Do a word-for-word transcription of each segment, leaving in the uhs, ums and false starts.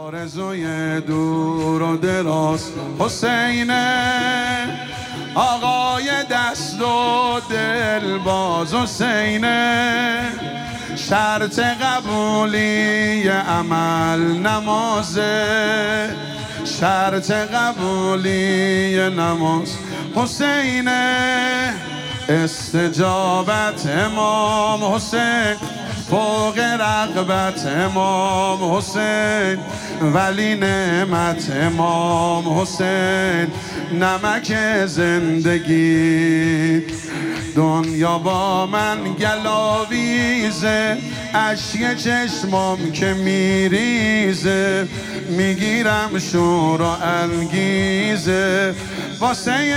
آرزوی دور و دراز حسین آقای دست و دل باز حسین شرط قبولی عمل نمازه شرط قبولی نماز حسین استجابت امام حسین فوق رغبت امام حسین ولی نعمت امام حسین نمک زندگی دنیا با من گلاویزه اشک چشمام که میریزه میگیرم شور و انگیزه واسه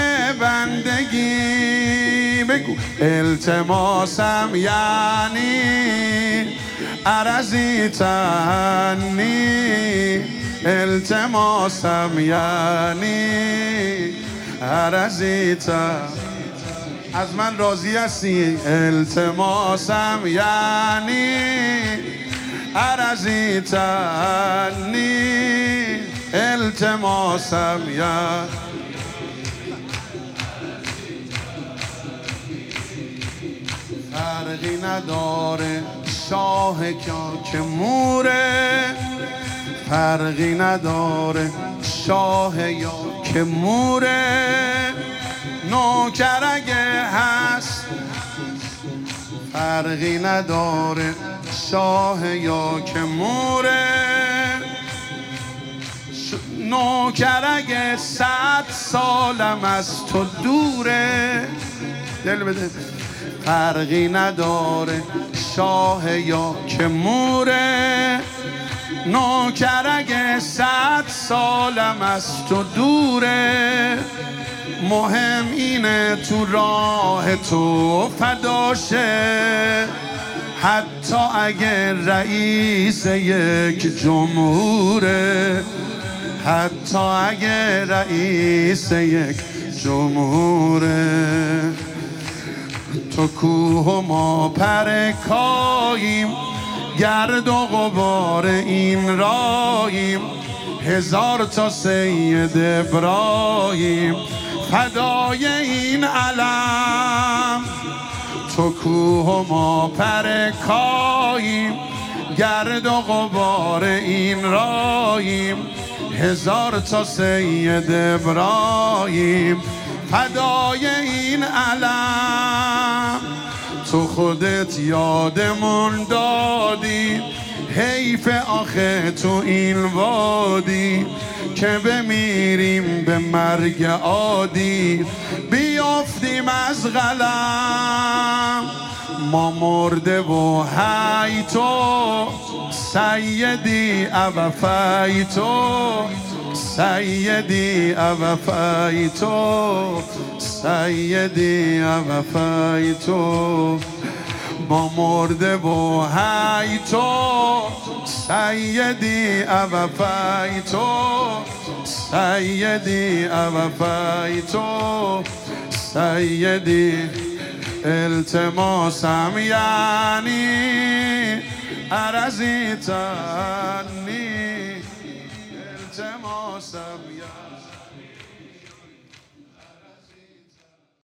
بندگی بگو التماسم یعنی عرضی تنی التماسم یعنی عرضی تنی از من راضی هستی التماسم یعنی عرضی تنی التماسم یعنی فرقی نداره شاه که موره فرقی نداره شاه یا که موره نوکر اگه هست فرقی نداره شاه یا که موره نوکر اگه صد سالم از تو دوره دل بده فرقی نداره شاه یا که موره نوکر اگه صد سالم از تو دوره مهم اینه تو راه تو فداشه حتی اگه رئیس یک جمهوره حتی اگه رئیس یک جمهوره تو کوه و ما پرکاییم گرد و غبار این راییم هزار تا سید ابراهیم فدای این علم تو کوه و ما پرکاییم گرد و غبار این راییم هزار تا سید ابراهیم فدای این علم تو خودت یادمون دادی حیف آخه تو این وادی که بمیریم به مرگ عادی بیافتیم از قلم ما مرده و حی تو سیدی اوفی تو سیدی اوفی تو سیدی اوفی تو ما مرده و حی تو سیدی اوفی تو سیدی اوفی تو سیدی التماسم یعنی عرضی تنی التماسم